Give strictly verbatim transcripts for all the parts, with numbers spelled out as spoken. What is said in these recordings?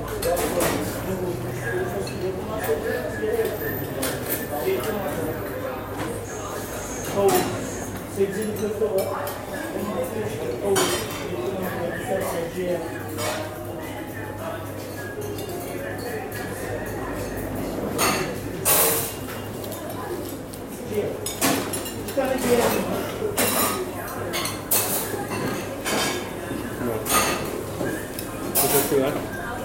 Tavuk, sebzeli köfte var. Ondan sonra işte tavuk, istersen ciğer. Ciğer. İki tane ciğer var. Teşekkürler.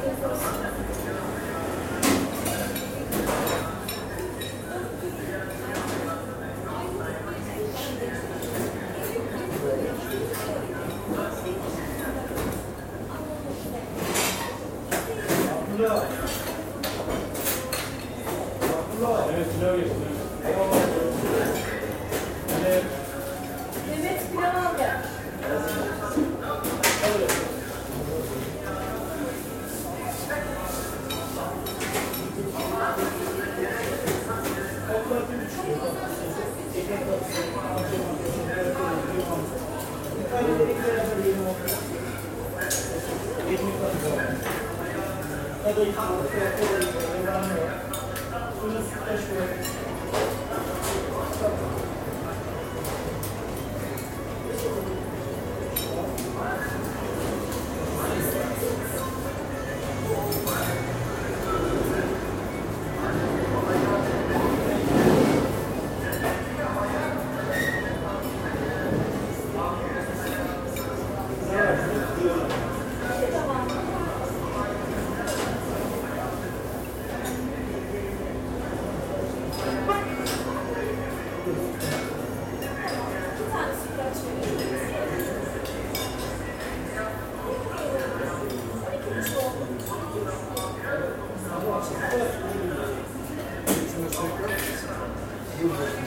Abdullah. Abdullah. Evet, pilav yedim. Evet. Mehmet pilav al gel. Thank you.